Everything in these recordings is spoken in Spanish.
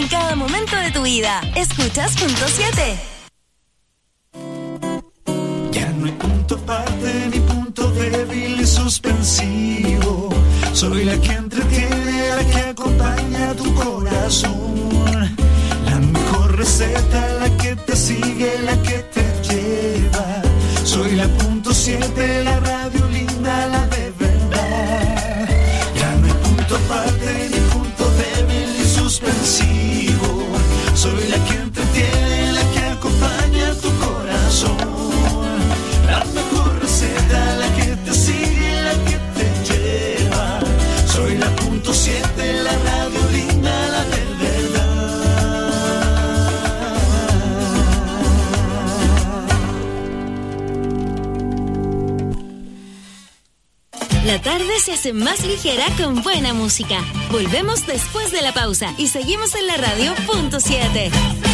cada momento de tu vida. Escuchas Punto 7. Ya no hay punto aparte ni punto débil y suspensivo. Soy la que entretiene, la que acompaña tu corazón. La mejor receta, la que te sigue, la que te lleva. Soy la Punto 7, la radio linda, la de verdad. Ya no hay punto aparte ni punto débil y suspensivo. Soy la que entretiene, la que acompaña tu corazón. La mejor receta, la que te sigue, la que te lleva. Soy la Punto 7, la radio linda, la de verdad. La tarde se hace más ligera con buena música. Volvemos después de la pausa y seguimos en la radio Punto 7.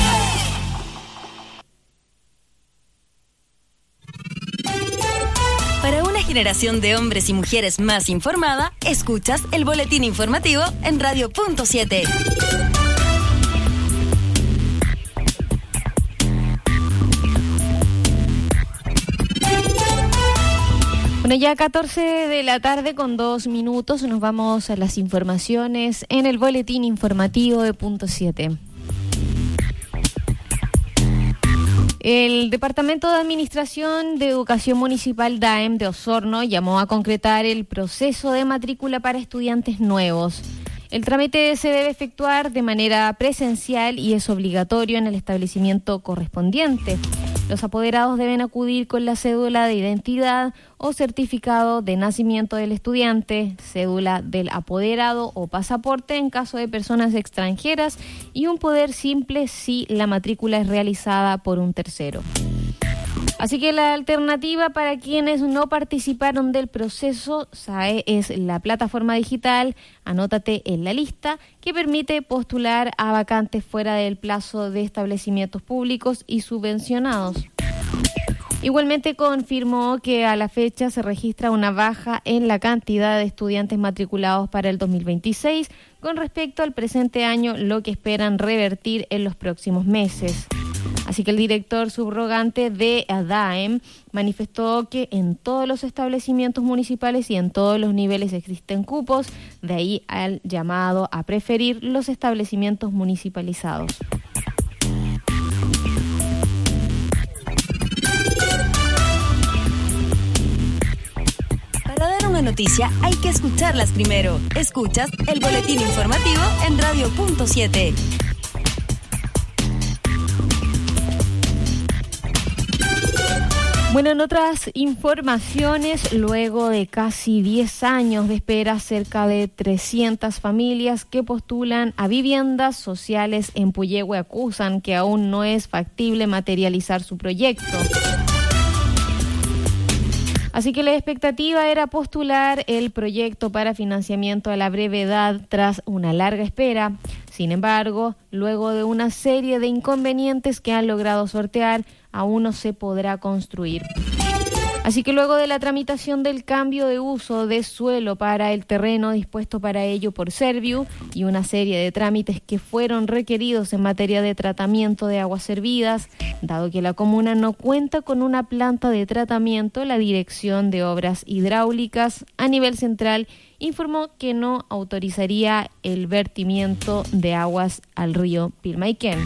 Para una generación de hombres y mujeres más informada, escuchas el boletín informativo en radio Punto 7. Bueno, ya 14 de la tarde con 2 minutos, nos vamos a las informaciones en el boletín informativo de Punto 7. El Departamento de Administración de Educación Municipal DAEM de Osorno llamó a concretar el proceso de matrícula para estudiantes nuevos. El trámite se debe efectuar de manera presencial y es obligatorio en el establecimiento correspondiente. Los apoderados deben acudir con la cédula de identidad o certificado de nacimiento del estudiante, cédula del apoderado o pasaporte en caso de personas extranjeras y un poder simple si la matrícula es realizada por un tercero. Así que la alternativa para quienes no participaron del proceso SAE es la plataforma digital Anótate en la lista, que permite postular a vacantes fuera del plazo de establecimientos públicos y subvencionados. Igualmente confirmó que a la fecha se registra una baja en la cantidad de estudiantes matriculados para el 2026 con respecto al presente año, lo que esperan revertir en los próximos meses. Así que el director subrogante de DAEM manifestó que en todos los establecimientos municipales y en todos los niveles existen cupos, de ahí al llamado a preferir los establecimientos municipalizados. Para dar una noticia hay que escucharlas primero. Escuchas el boletín informativo en radio Punto 7. Bueno, en otras informaciones, luego de casi 10 años de espera, cerca de 300 familias que postulan a viviendas sociales en Puyehue acusan que aún no es factible materializar su proyecto. Así que la expectativa era postular el proyecto para financiamiento a la brevedad tras una larga espera. Sin embargo, luego de una serie de inconvenientes que han logrado sortear, aún no se podrá construir. Así que luego de la tramitación del cambio de uso de suelo para el terreno dispuesto para ello por Serviu y una serie de trámites que fueron requeridos en materia de tratamiento de aguas servidas, dado que la comuna no cuenta con una planta de tratamiento, la Dirección de Obras Hidráulicas a nivel central informó que no autorizaría el vertimiento de aguas al río Pilmaiquén.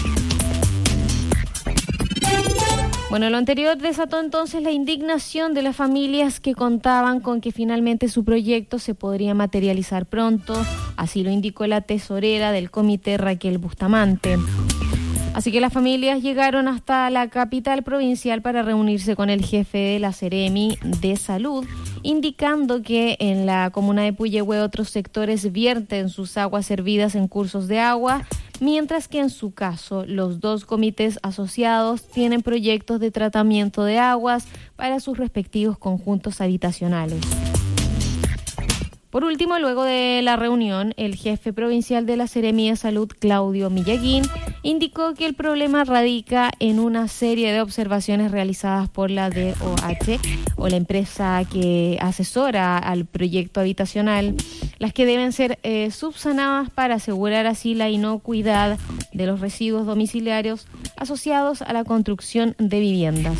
Bueno, lo anterior desató entonces la indignación de las familias que contaban con que finalmente su proyecto se podría materializar pronto, así lo indicó la tesorera del comité, Raquel Bustamante. Así que las familias llegaron hasta la capital provincial para reunirse con el jefe de la Seremi de Salud, indicando que en la comuna de Puyehue otros sectores vierten sus aguas servidas en cursos de agua, mientras que en su caso los dos comités asociados tienen proyectos de tratamiento de aguas para sus respectivos conjuntos habitacionales. Por último, luego de la reunión, el jefe provincial de la Seremi de Salud, Claudio Millaguín, indicó que el problema radica en una serie de observaciones realizadas por la DOH o la empresa que asesora al proyecto habitacional, las que deben ser subsanadas para asegurar así la inocuidad de los residuos domiciliarios asociados a la construcción de viviendas.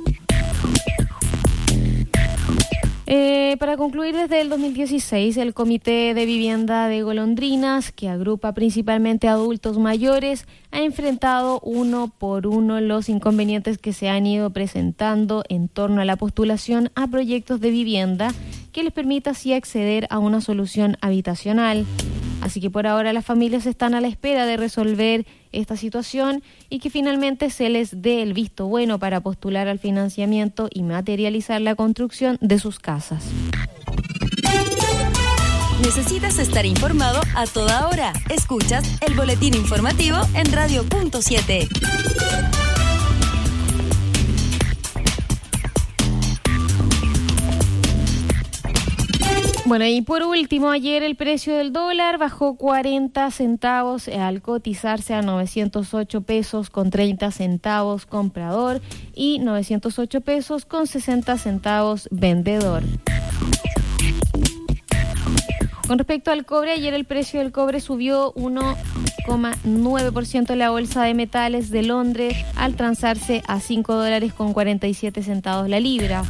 Para concluir, desde el 2016, el Comité de Vivienda de Golondrinas, que agrupa principalmente adultos mayores, ha enfrentado uno por uno los inconvenientes que se han ido presentando en torno a la postulación a proyectos de vivienda que les permita así acceder a una solución habitacional. Así que por ahora las familias están a la espera de resolver esta situación y que finalmente se les dé el visto bueno para postular al financiamiento y materializar la construcción de sus casas. ¿Necesitas estar informado a toda hora? Escuchas el boletín informativo en Radio Punto 7. Bueno, y por último, ayer el precio del dólar bajó 40 centavos al cotizarse a 908 pesos con 30 centavos comprador y 908 pesos con 60 centavos vendedor. Con respecto al cobre, ayer el precio del cobre subió 1,9% en la bolsa de metales de Londres al transarse a $5 con 47 centavos la libra.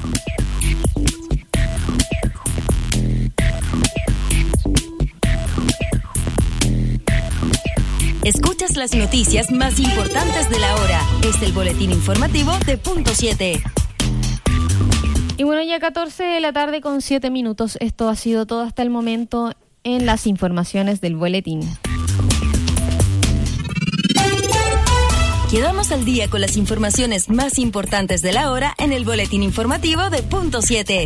Escuchas las noticias más importantes de la hora. Es el boletín informativo de Punto 7. Y bueno, ya 14 de la tarde con 7 minutos. Esto ha sido todo hasta el momento en las informaciones del boletín. Quedamos al día con las informaciones más importantes de la hora en el boletín informativo de Punto 7.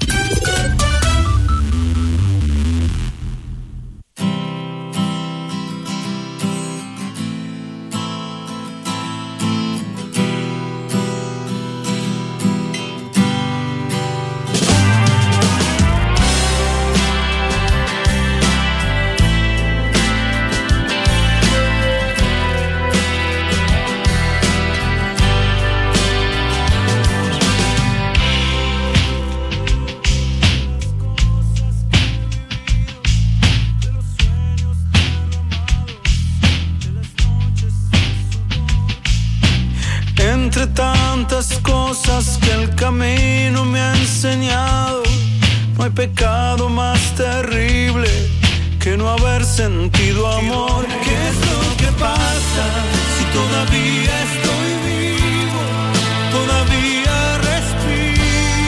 Entre tantas cosas que el camino me ha enseñado, no hay pecado más terrible que no haber sentido amor. ¿Qué es lo que pasa si todavía estoy vivo? Todavía respiro.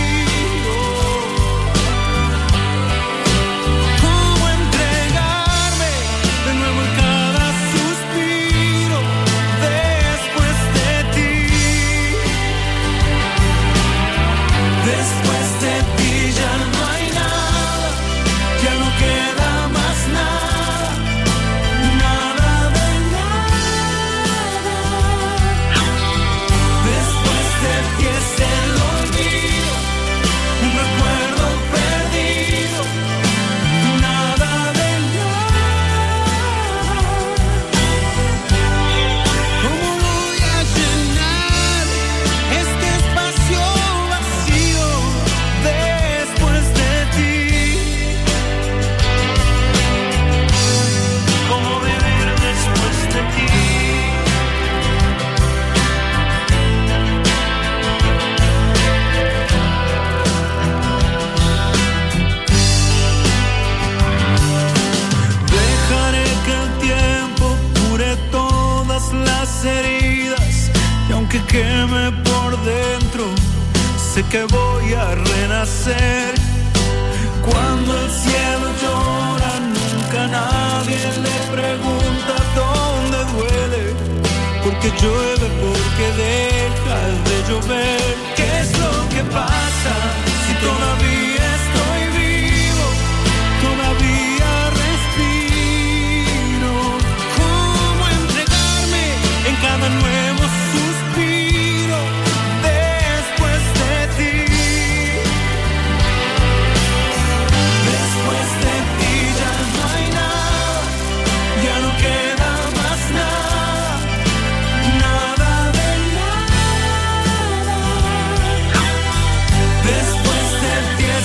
¿Cómo entregarme de nuevo en cada suspiro después de ti? Después de ti ya no hay nada, ya no queda más nada, nada de nada. Después de ti es el olvido, un recuerdo perdido, nada de nada. ¿Cómo voy a llenar este espacio vacío después de ti? ¿Cómo vivir después de ti? Dejaré que el tiempo cure todas las heridas y aunque queme por dentro, sé que voy a renacer. Cuando el cielo llora, nunca nadie le pregunta dónde duele, porque llueve, porque deja de llover. ¿Qué es lo que pasa si todavía estoy vivo? Todavía respiro. ¿Cómo entregarme en cada nuevo suspiro después de ti? Después de ti ya no hay nada, ya no queda más nada, nada de nada. Después de ti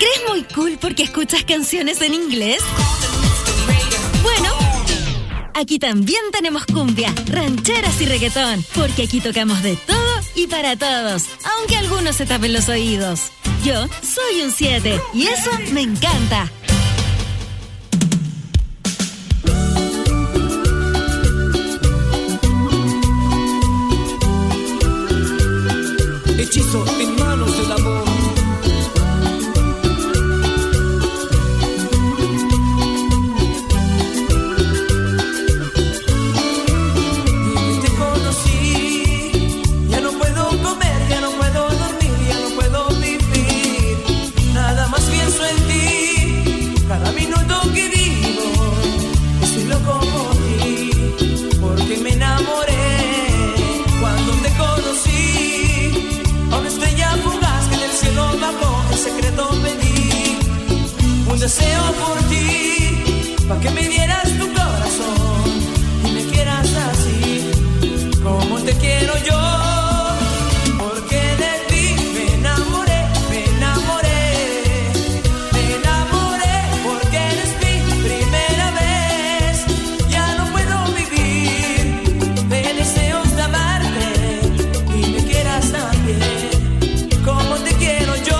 crees muy cool porque escuchas canciones en inglés? Bueno, aquí también tenemos cumbia, rancheras y reggaetón, porque aquí tocamos de todo y para todos, aunque algunos se tapen los oídos. Yo soy un 7 y eso me encanta. Hechizo en manos del amor. Desde que te conocí, ya no puedo comer, ya no puedo dormir, ya no puedo vivir. Nada más pienso en ti, cada minuto que vivo. Estoy loco por ti, porque me enamoré cuando te conocí. Una estrella fugaz que del cielo bajó, en secreto pedí un deseo por ti, pa' que me dieras tu corazón y me quieras así, como te quiero yo, porque de ti me enamoré, me enamoré, me enamoré, porque eres mi primera vez, ya no puedo vivir de deseos de amarte y me quieras también. Como te quiero yo.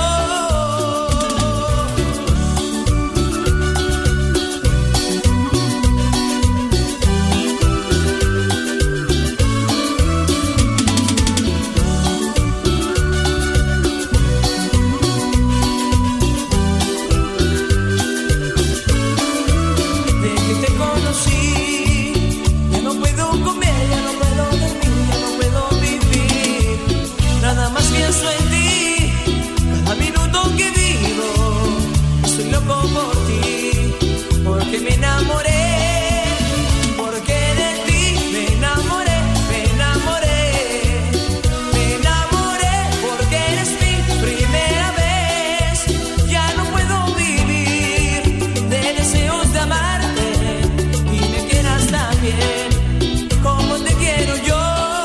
Desde que te conocí, ya no puedo comer, ya no puedo dormir, ya no puedo vivir. Nada más pienso en ti, cada minuto que vivo. Estoy loco por ti, porque me enamoré, porque de ti me enamoré, me enamoré, me enamoré, porque eres mi primera vez. Ya no puedo vivir de deseos de amarte y me quieras también, como te quiero yo.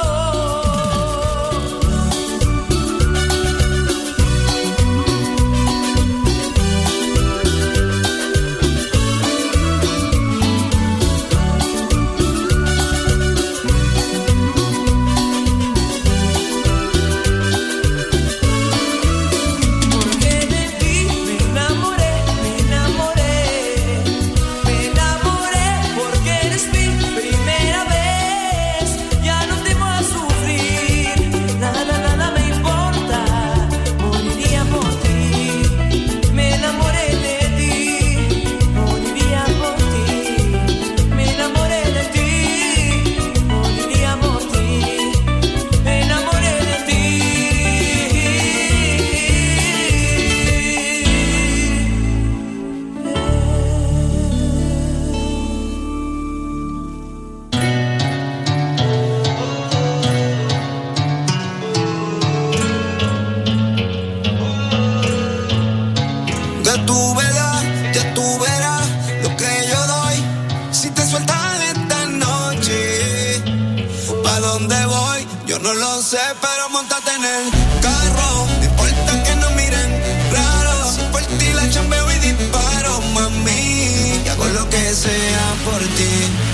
Ya tú verás lo que yo doy. Si te sueltas esta noche, ¿pa' dónde voy? Yo no lo sé, pero montate en el carro. No importa que nos miren raro. Si por ti la chambeo y disparo, mami, y hago lo que sea por ti.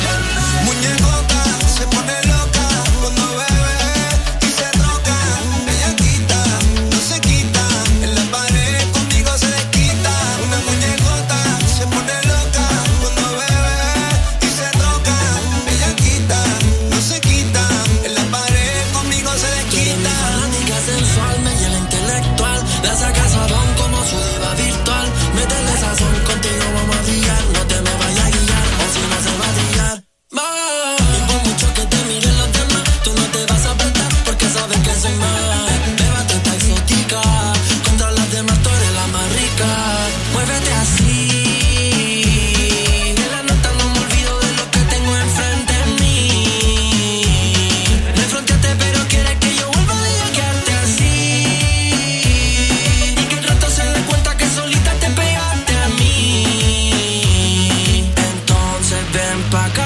Muñecota se pone loca cuando bebe y se troca. Ella quita, no se quita. En la pared conmigo se desquita. Una muñecota se pone loca cuando bebe y se troca. Ella quita, no se quita. En la pared conmigo se desquita. Fanática sensual, me llena intelectual. La saca sabón como su diva virtual. Métele sazón, contigo vamos a brillar. No te me vayas a guiar, o si no se va a brillar. Y por mucho que te miren los demás, tú no te vas a apretar porque sabes que soy más. Bébate esta exótica, contra las demás tú eres la más rica. Muévete así, en la nota no me olvido de lo que tengo enfrente de mí. Me fronteaste pero quieres que yo vuelva a quedarte así. Y que el rato se dé cuenta que solita te pegaste a mí. Entonces ven pa' acá.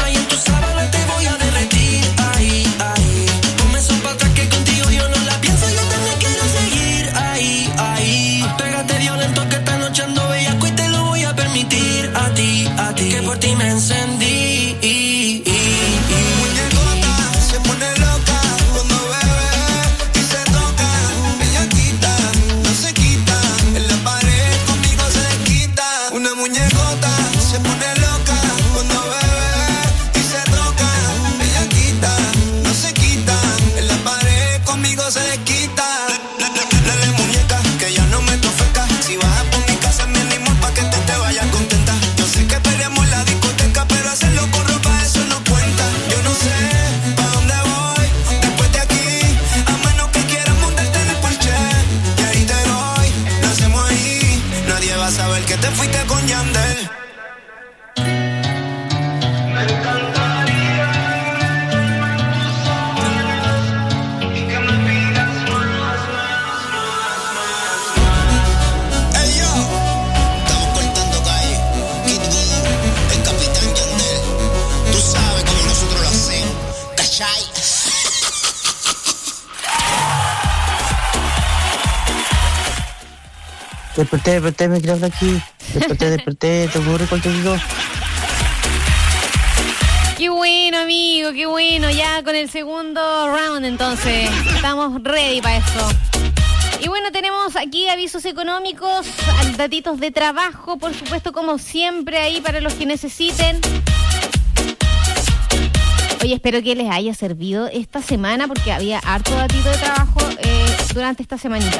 Pienso pongo bellaco y te lo voy a permitir a ti, que por ti me encendí. Muñecota, se pone loca cuando bebe y se toca. Bellaquita, no se quita, en la pared conmigo se desquita. Una muñecota, se pone loca cuando bebe y se toca. Bellaquita, no se quita, en la pared conmigo se desquita. Dale muñeca, que ya no me tofeca. Si vas por mi casa me animo pa' que te vayas contenta. Yo sé que peleamos en la discoteca, pero hacerlo con ropa eso no cuenta. Yo no sé pa' dónde voy después de aquí, a menos que quieras montarte en el Porsche. Y ahí te doy, lo hacemos ahí. Nadie va a saber que te fuiste con Yandel. Ey yo, estamos cortando calle. Kid Voodoo, el capitán Yandel. Tú sabes cómo nosotros lo hacemos. ¿Cachai? Desperté, me quiero hablar aquí. Desperté, te ocurre contigo. Qué bueno, amigo, qué bueno. Ya con el segundo round, entonces. Estamos ready para esto. Y bueno, tenemos aquí avisos económicos, datitos de trabajo, por supuesto, como siempre, ahí para los que necesiten. Oye, espero que les haya servido esta semana, porque había harto datito de trabajo durante esta semanita.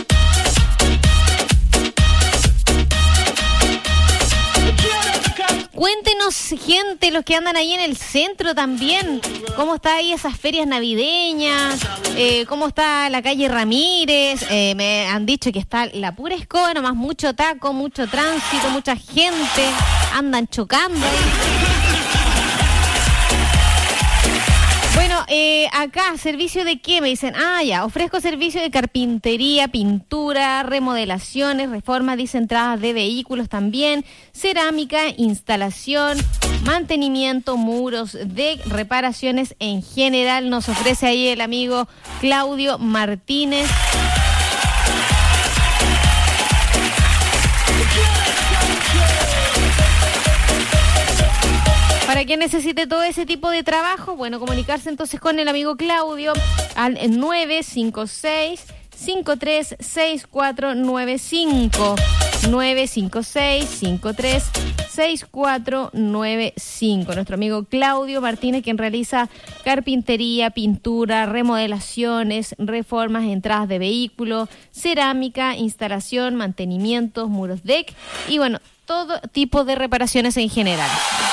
Cuéntenos, gente, los que andan ahí en el centro también, cómo está ahí esas ferias navideñas, cómo está la calle Ramírez. Me han dicho que está la pura escoba, nomás mucho taco, mucho tránsito, mucha gente, andan chocando ahí. Bueno, acá, ¿servicio de qué? Me dicen, ofrezco servicio de carpintería, pintura, remodelaciones, reformas, dice, entradas de vehículos también, cerámica, instalación, mantenimiento, muros, de reparaciones en general. Nos ofrece ahí el amigo Claudio Martínez. Para quien necesite todo ese tipo de trabajo, bueno, comunicarse entonces con el amigo Claudio al 956-536495. 956-536495. Nuestro amigo Claudio Martínez, quien realiza carpintería, pintura, remodelaciones, reformas, entradas de vehículo, cerámica, instalación, mantenimientos, muros deck y bueno, todo tipo de reparaciones en general.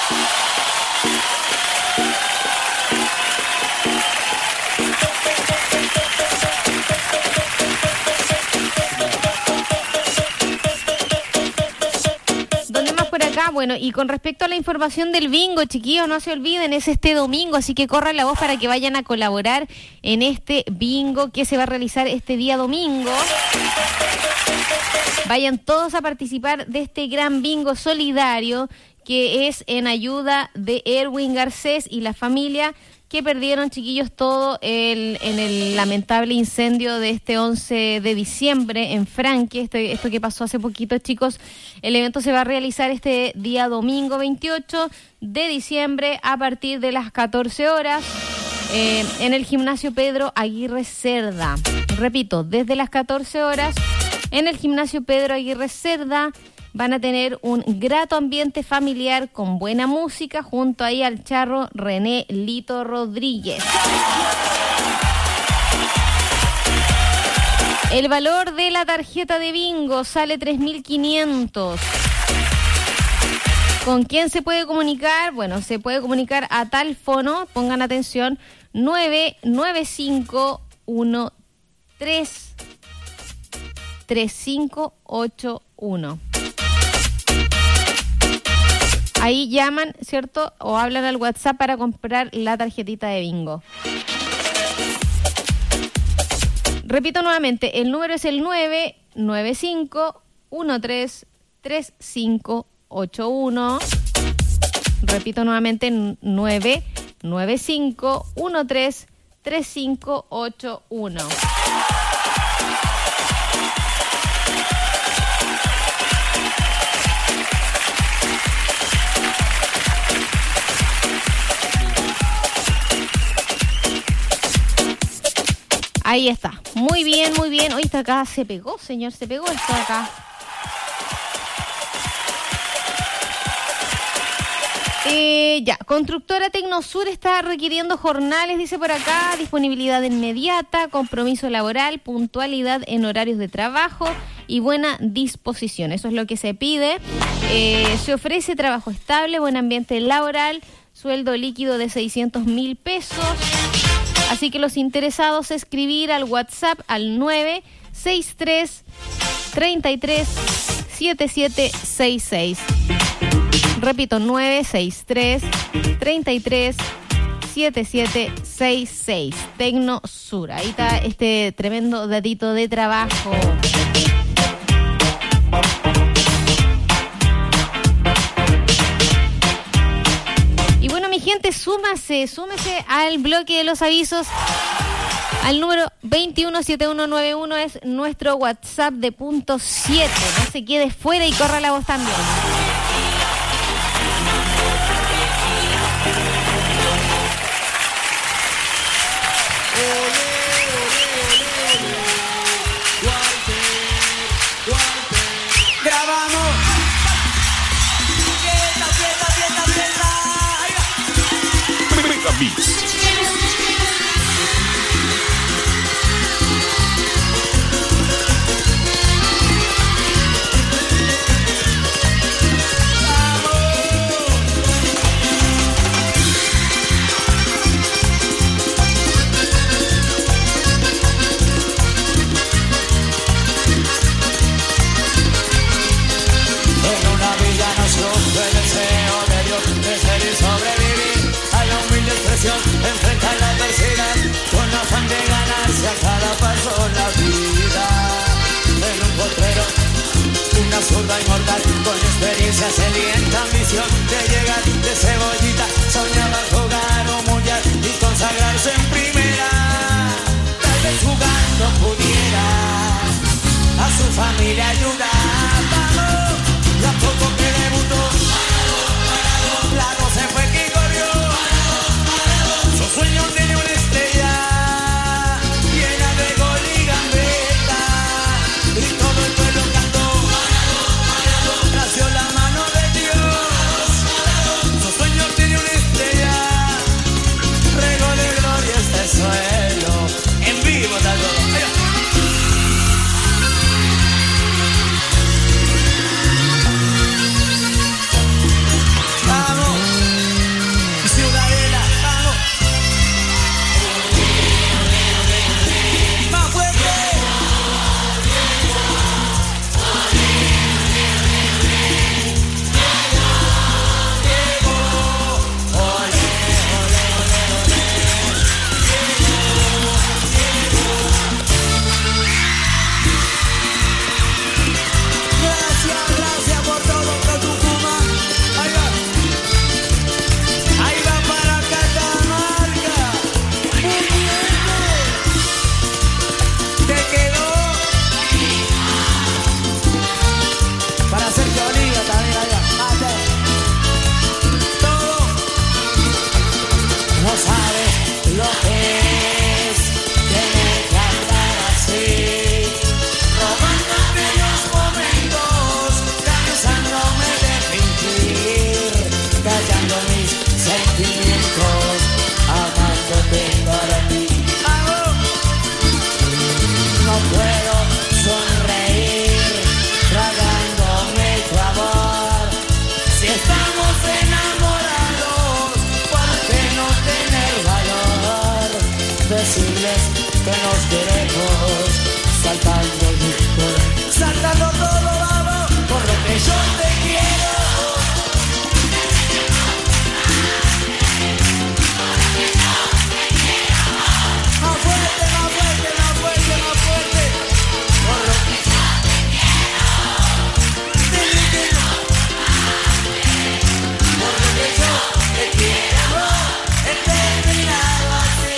Bueno, y con respecto a la información del bingo, chiquillos, no se olviden, es este domingo, así que corran la voz para que vayan a colaborar en este bingo que se va a realizar este día domingo. Vayan todos a participar de este gran bingo solidario que es en ayuda de Erwin Garcés y la familia que perdieron, chiquillos, todo en el lamentable incendio de este 11 de diciembre en Franque. Esto que pasó hace poquito, chicos. El evento se va a realizar este día domingo 28 de diciembre a partir de las 14 horas en el gimnasio Pedro Aguirre Cerda. Repito, desde las 14 horas en el gimnasio Pedro Aguirre Cerda. Van a tener un grato ambiente familiar con buena música junto ahí al charro René Lito Rodríguez. El valor de la tarjeta de bingo sale 3.500. ¿Con quién se puede comunicar? Bueno, se puede comunicar a tal fono, pongan atención, 995133581. Ahí llaman, ¿cierto? O hablan al WhatsApp para comprar la tarjetita de bingo. Repito nuevamente, el número es el 995133581. Repito nuevamente, 995133581. Ahí está. Muy bien, muy bien. Hoy está acá, se pegó, señor, se pegó esto acá. Ya, Constructora Tecnosur está requiriendo jornales, dice por acá, disponibilidad inmediata, compromiso laboral, puntualidad en horarios de trabajo y buena disposición. Eso es lo que se pide. Se ofrece trabajo estable, buen ambiente laboral, sueldo líquido de 600.000 pesos. Así que los interesados escribir al WhatsApp al 963 33 7766. Repito, 963 33 7766. Tecnosur. Ahí está este tremendo datito de trabajo. Y bueno, mi gente, súmese al bloque de los avisos. Al número 217191 es nuestro WhatsApp de punto 7. No se quede fuera y corra la voz también. Grabamos. Enfrenta la adversidad con afán de ganarse a cada paso la vida. En un potrero, una zurda inmortal con experiencia, sedienta ambición de llegar de cebollita. Soñaba jugar un mundial y consagrarse en primera. Tal vez jugando pudiera a su familia ayudar. Vamos, y a poco que debutó, la voz se fue que corrió. Sueño tiene una estrella llena de gol y gambeta, y todo el pueblo cantó. Nació la mano de Dios. Su sueño tiene una estrella, rego de gloria este suelo. En vivo, tal vez. Vamos, Ciudadela, vamos. Que nos queremos saltando el disco, saltando todo, vamos, por lo que yo te quiero. Más fuerte, más fuerte, más fuerte, más fuerte. Por lo que yo te quiero. Por lo que yo te quiero. He terminado así.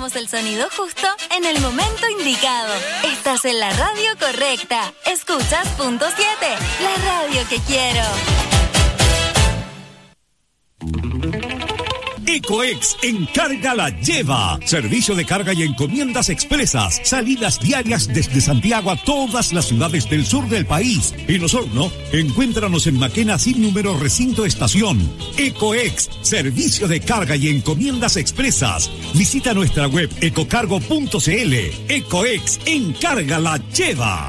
dejamos el sonido justo en el momento indicado. Estás en la radio correcta. Escuchas Punto 7, la radio que quiero. Ecoex Encarga la Lleva. Servicio de carga y encomiendas expresas. Salidas diarias desde Santiago a todas las ciudades del sur del país. En Osorno, encuéntranos en Maquena sin número recinto estación. Ecoex, servicio de carga y encomiendas expresas. Visita nuestra web ecocargo.cl. Ecoex Encarga la Lleva.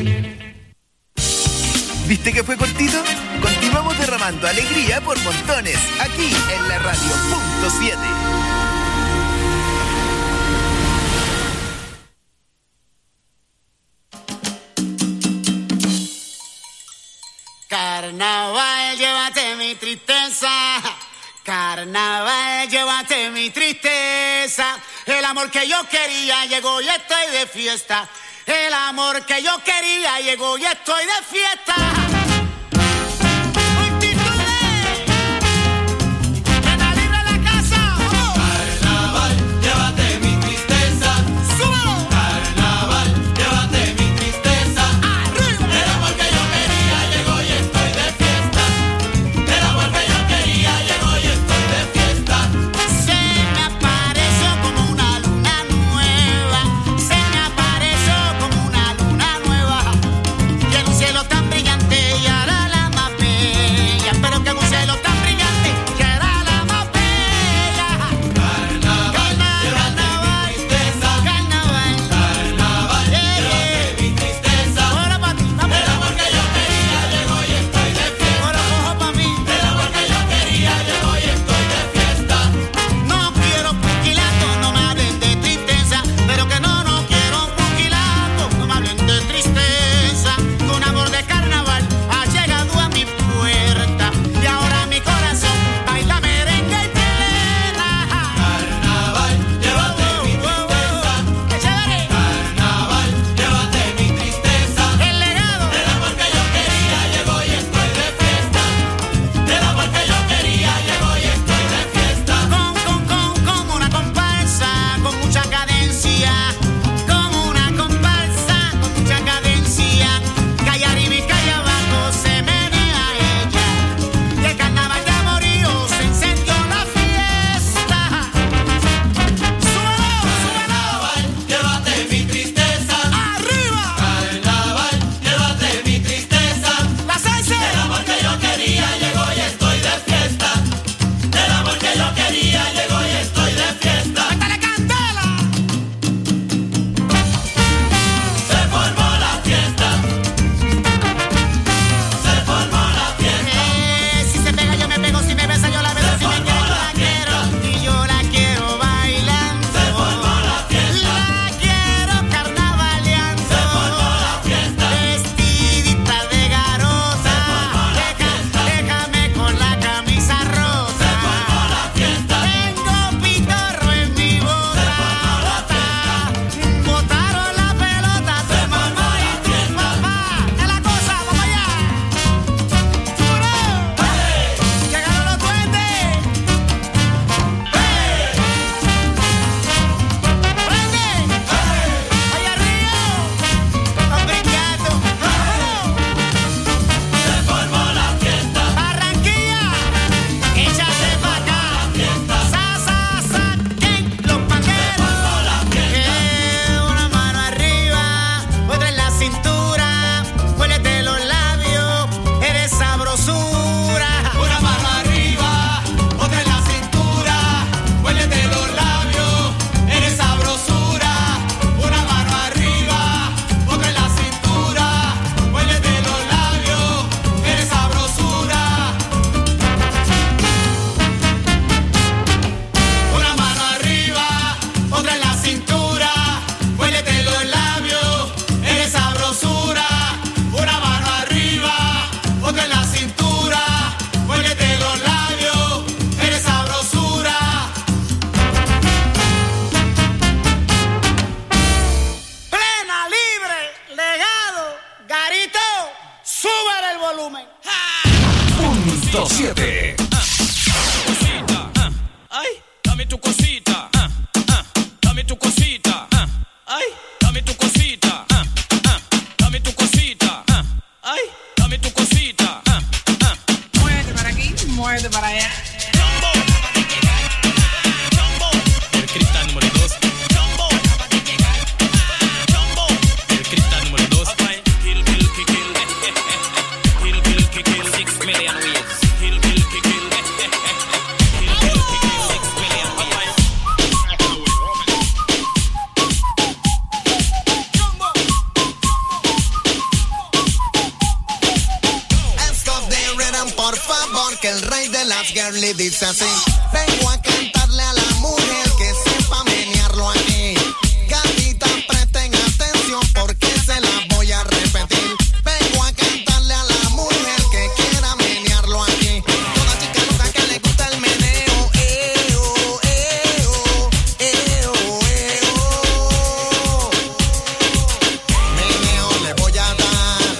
¿Viste que fue cortito? Continuamos derramando alegría por montones, aquí en la radio Punto 7. Carnaval, llévate mi tristeza. Carnaval, llévate mi tristeza. El amor que yo quería llegó y estoy de fiesta. El amor que yo quería llegó y estoy de fiesta. Punto 7. Ay, dame tu cosita. Dame tu muévete para allá. El cristal número 2. El cristal número 2. Kill, kill, kill, kill. Kill, kill, kill, kill. 6 million waves. Kill, kill, kill, kill. Kill, kill, kill, kill. 6 million waves. Por favor, que el rey de las girly dice así: vengo a cantarle a la mujer que sepa menearlo aquí. Gatita, presten atención porque se la voy a repetir. Vengo a cantarle a la mujer que quiera menearlo aquí. Toda chica loca que le gusta el meneo, meneo le voy a dar.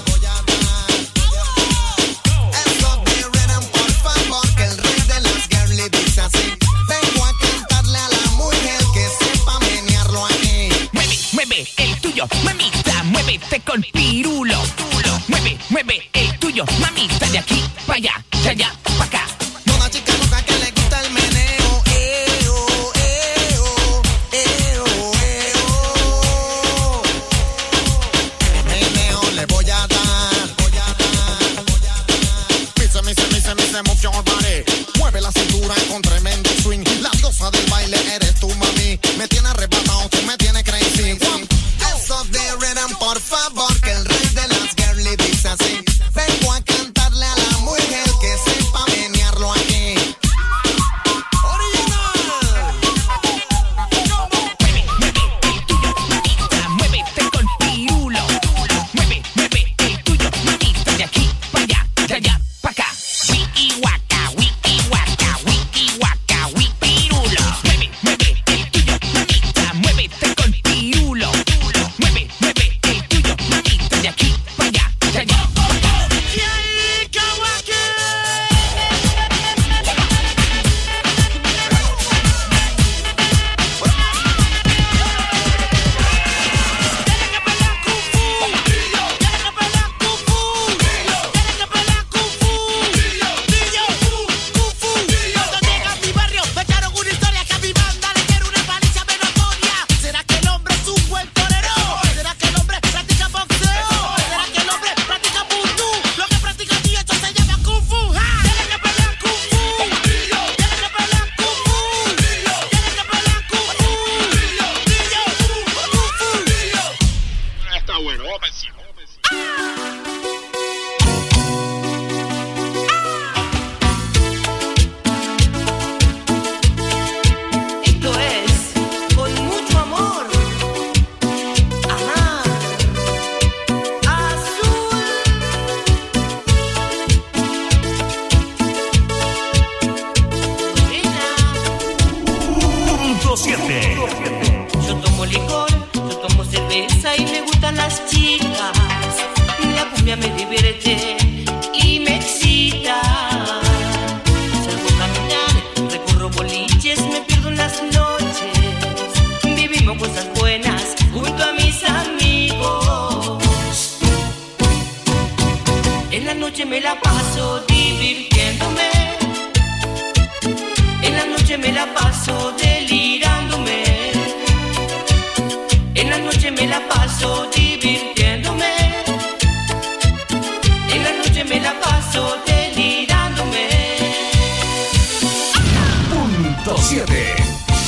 Mamita, muévete con pirulo. Mueve, mueve el tuyo, mamita, de aquí para allá, de allá para acá. Toda chica loca que le gusta el meneo, meneo le voy a dar. Mise, move your body. Mueve la cintura con tremendo swing. La diosa del baile eres tú, mami. Me tiene arrebatado, tú me tienes crazy. Of the rhythm, por favor, que el rey de las girly dice así: vengo a cantarle a la mujer que sepa menearlo aquí. Muévete con pirulo. Mueve, mueve el tuyo, mamita, de aquí para allá, de allá para acá. Wiki waka, wiki waka, wiki waka, wiki pirulo. Mueve, mueve el tuyo, mamita, muévete con pirulo. Mueve, mueve el tuyo, mamita, de aquí para allá, de allá para acá. Esto es con mucho amor. Amar azul. Punto 7. Yo tomo licor, yo tomo cerveza y me gustan las chicas. La cumbia me divierte y me excita. Salgo a caminar, recorro boliches, me pierdo en las noches. Vivimos cosas buenas junto a mis amigos. En la noche me la paso divirtiéndome. En la noche me la paso delirándome. En la noche me la paso divirtiéndome. En la noche me la paso delirándome. Punto 7.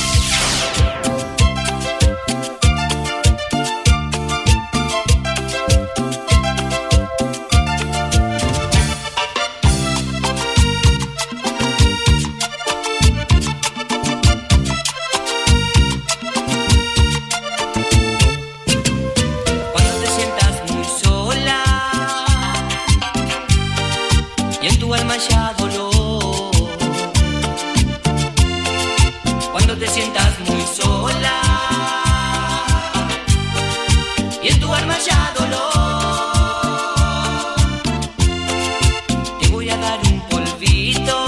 Cuando te sientas muy sola y en tu alma ya dolor. Cuando te sientas muy sola y en tu alma ya dolor. Te voy a dar un polvito,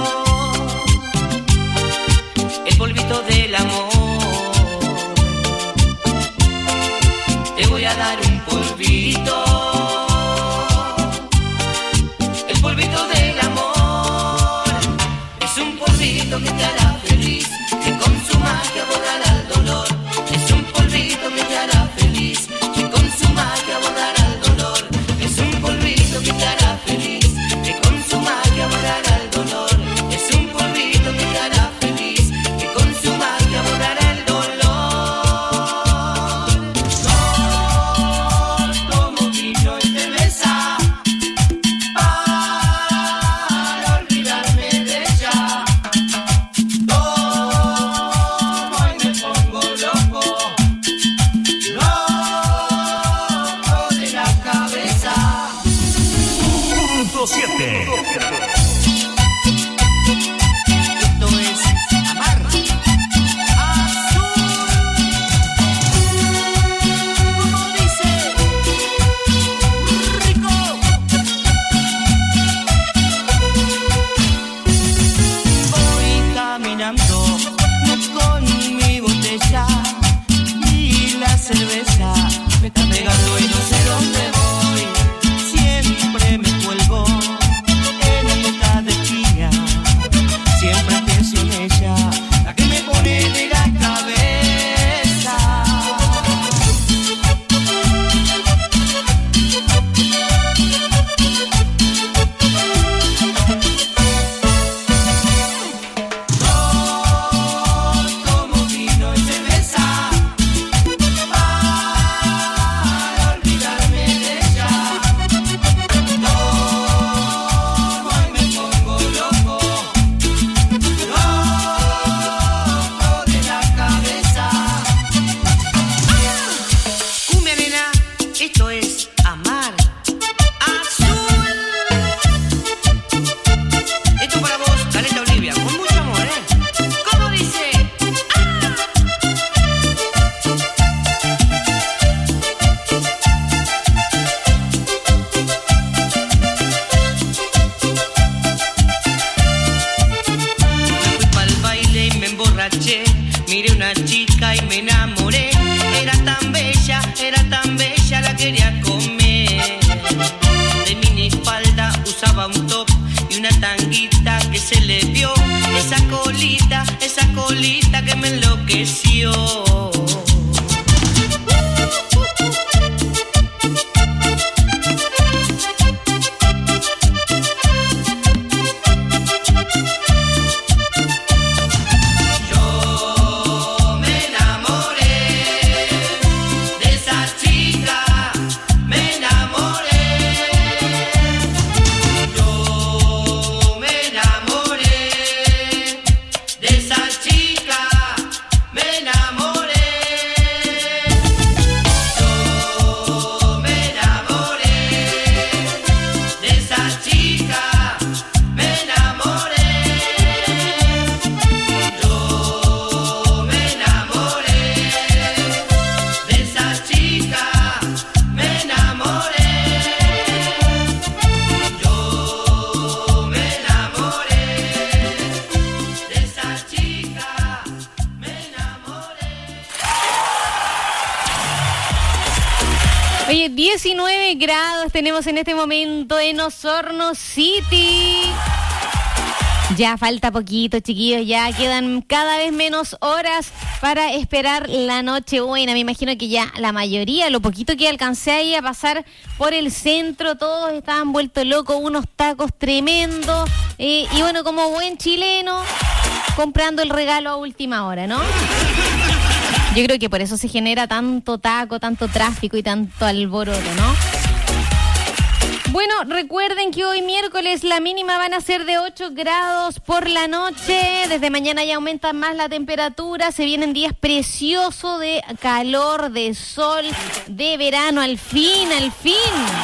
el polvito del amor. Te voy a dar un polvito, el polvito del amor. Esto es amar. Azul. Como dice, rico. Voy caminando con mi botella y la cerveza me está pegando y no sé dónde voy. Siempre me vuelvo en esta de esquina. Siempre pienso en ella, la que me pone de la cabeza. Como vino y cerveza para olvidarme de ella. Tomo y me pongo loco de la cabeza. Cumbia nena, esto es amar. Azul. Esto para vos, Caleta Olivia, con mucho amor, ¿eh? ¿Cómo dice? Me fui pa'l baile y me emborraché. Miré una chica y me enamoré. Era tan bella, la quería comer. De minifalda usaba un top y una tanguita que se le vio. Esa colita que me enloqueció. Yo me enamoré de esa chica, me enamoré. Yo me enamoré de esa chica, me enamoré. Yo me enamoré de esa chica, me enamoré. Yo me enamoré de esa chica, me enamoré. Yo me enamoré de esa chica, me enamoré. Oye, 19 grados tenemos en este momento en Osorno City. Ya falta poquito, chiquillos, ya quedan cada vez menos horas para esperar la Nochebuena. Me imagino que ya la mayoría, lo poquito que alcancé ahí a pasar por el centro, todos estaban vueltos locos, unos tacos tremendos. Y bueno, como buen chileno, comprando el regalo a última hora, ¿no? Yo creo que por eso se genera tanto taco, tanto tráfico y tanto alboroto, ¿no? Bueno, recuerden que hoy miércoles la mínima van a ser de 8 grados por la noche. Desde mañana ya aumenta más la temperatura. Se vienen días preciosos de calor, de sol, de verano. Al fin, al fin.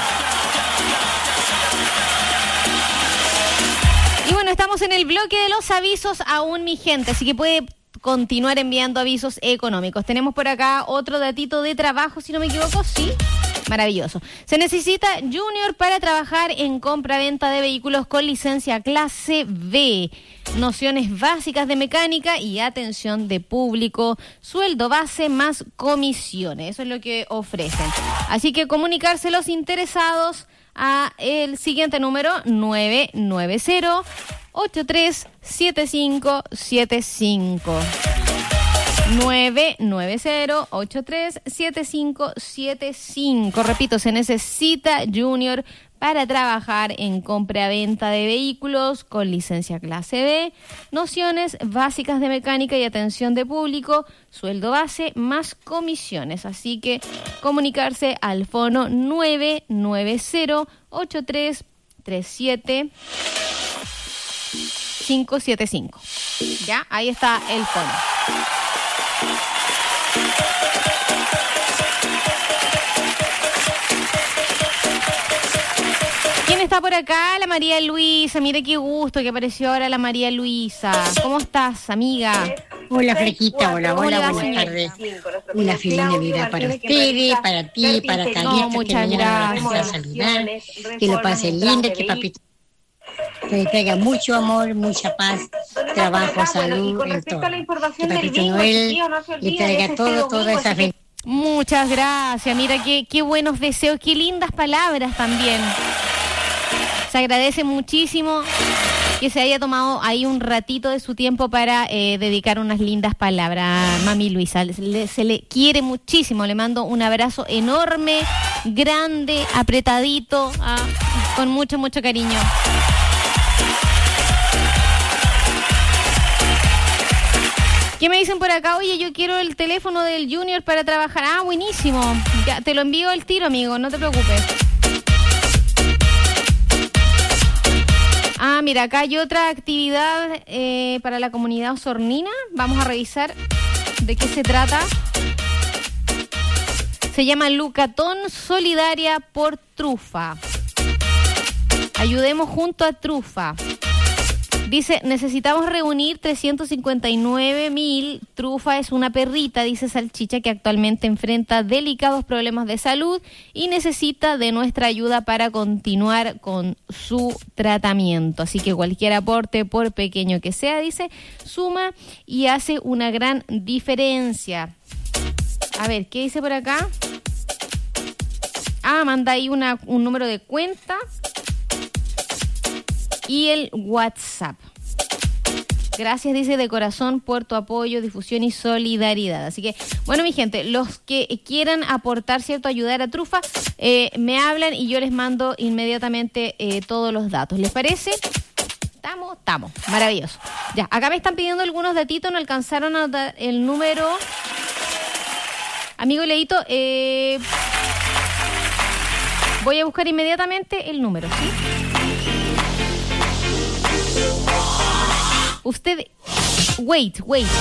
Y bueno, estamos en el bloque de los avisos aún, mi gente. Así que puede continuar enviando avisos económicos. Tenemos por acá otro datito de trabajo, si no me equivoco, ¿sí? Maravilloso. Se necesita junior para trabajar en compra-venta de vehículos con licencia clase B. Nociones básicas de mecánica y atención de público. Sueldo base más comisiones. Eso es lo que ofrecen. Así que comunicarse los interesados a el siguiente número 990-837575. 990-837575. Repito, se necesita junior para trabajar en compra-venta de vehículos con licencia clase B, nociones básicas de mecánica y atención de público, sueldo base más comisiones. Así que comunicarse al fono 990-8337-575. Ya, ahí está el fono. está por acá la María Luisa. Mire qué gusto que apareció ahora la María Luisa. ¿Cómo estás, amiga? Hola, Flequita. Hola, buenas tardes. Una feliz Navidad para ustedes, para ti, para Calista, muchas que gracias. mañana va a saludar. Que lo pasen lindo, que papito te traiga mucho amor, mucha paz, trabajo, salud, en todo. Que Papito Noel le traiga todas esas bendiciones. Muchas gracias. Mira qué buenos deseos, qué lindas palabras también. Se agradece muchísimo que se haya tomado ahí un ratito de su tiempo para dedicar unas lindas palabras. Mami Luisa, se le quiere muchísimo. Le mando un abrazo enorme, grande, apretadito, con mucho, mucho cariño. ¿Qué me dicen por acá? Oye, yo quiero el teléfono del Junior para trabajar. Ah, buenísimo. Ya, te lo envío al tiro, amigo, no te preocupes. Ah, mira, acá hay otra actividad para la comunidad osornina. Vamos a revisar de qué se trata. Se llama Lucatón Solidaria por Trufa. Ayudemos junto a Trufa. Dice, necesitamos reunir 359.000. Trufa es una perrita, dice Salchicha, que actualmente enfrenta delicados problemas de salud y necesita de nuestra ayuda para continuar con su tratamiento. Así que cualquier aporte, por pequeño que sea, dice, suma y hace una gran diferencia. A ver, ¿qué dice por acá? Ah, manda ahí un número de cuenta y el WhatsApp. Gracias, dice, de corazón por tu apoyo, difusión y solidaridad. Así que, bueno, mi gente, los que quieran aportar, ¿cierto?, ayudar a Trufa, me hablan y yo les mando inmediatamente todos los datos. ¿Les parece? Estamos. Maravilloso. Ya, acá me están pidiendo algunos datitos, no alcanzaron a dar el número. Amigo Leito, voy a buscar inmediatamente el número, ¿sí? Usted, wait.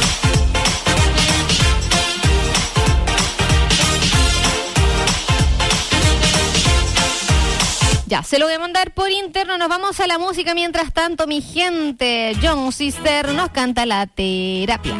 Ya, se lo voy a mandar por interno. Nos vamos a la música mientras tanto, mi gente. John Sister nos canta La Terapia.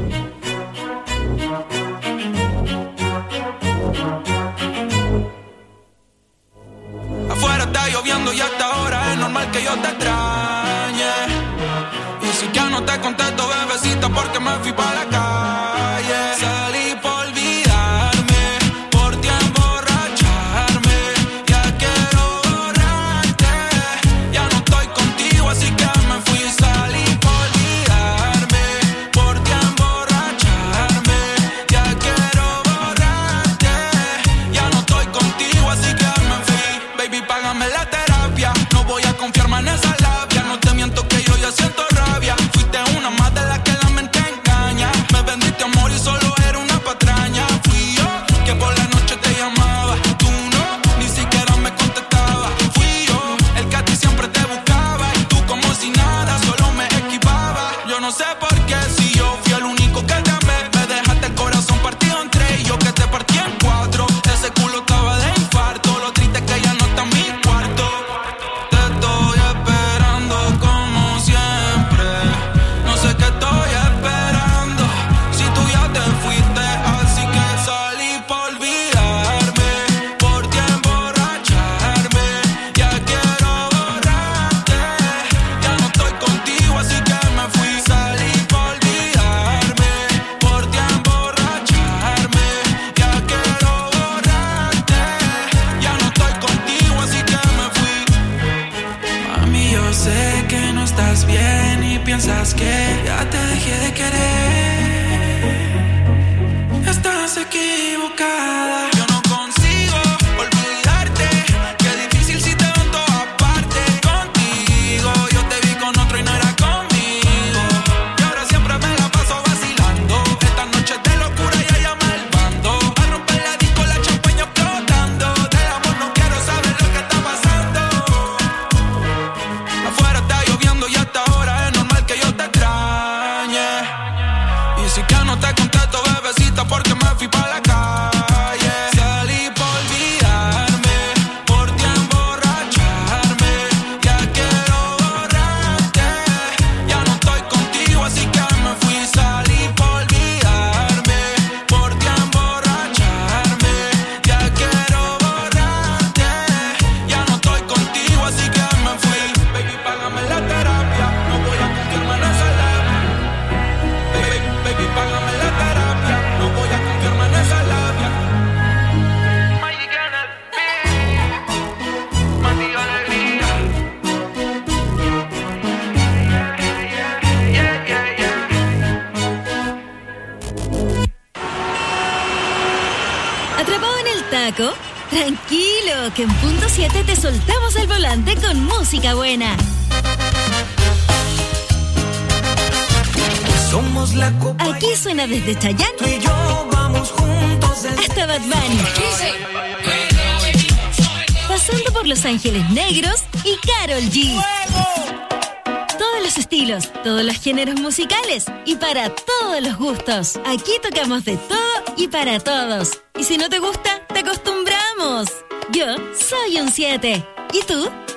Afuera está lloviendo y hasta ahora es normal que yo te extrañe. Y si ya no te contesto, bebecita, porque me fui para la calle. Salí por olvidarme, por ti emborracharme. Ya quiero borrarte, ya no estoy contigo, así que me fui. Salí por olvidarme, por ti emborracharme. Ya quiero borrarte, ya no estoy contigo, así que me fui. Baby, págame la terapia, no voy a confiar más en esa labia. No te miento que yo ya siento rabia. Fuiste una más de la que la mente engaña. Me vendiste amor y solo era una patraña. Fui yo que por la noche te llamaba. Tú no, ni siquiera me contestabas. Fui yo el que a ti siempre te buscaba. Y tú como si nada, solo me esquivaba. Yo no sé por qué, si yo fui el único que te amé. Me dejaste el corazón partido en tres y yo que te partí en cuatro. Ese culo estaba de infarto. Lo triste es que ya no está en mi cuarto. Te estoy esperando como siempre. No sé qué estoy esperando. Si tú ya te fuiste, así que salí por olvidarme, por ti emborracharme. Ya quiero borrarte, ya no estoy contigo, así que me fui. Salí por olvidarme, por ti emborracharme. Ya quiero borrarte, ya no estoy contigo, así que me fui. Mami, yo sé que no estás bien y piensas que ya te dejé de querer. Estás equivocada. Yo no consigo olvidarte. Qué difícil si te veo en todas partes. Contigo yo te vi con otro y no era conmigo. Y ahora siempre me la paso vacilando. Esta noche de locura ya llama el bando. A romper la disco, la champaña explotando. Del amor no quiero saber lo que está pasando. Afuera está lloviendo y hasta ahora es normal que yo te extrañe. Y si que no te contesto, bebecita, porque me fui para la calle. Paco? Tranquilo, que en punto 7 te soltamos el volante con música buena. Somos la copa. Aquí suena desde Chayanne. Tú y yo vamos juntos hasta Bad Bunny. Pasando por Los Ángeles Negros y Karol G. Todos los estilos, todos los géneros musicales y para todos los gustos. Aquí tocamos de todo y para todos. Y si no te gusta, te acostumbramos. Yo soy un 7. ¿Y tú?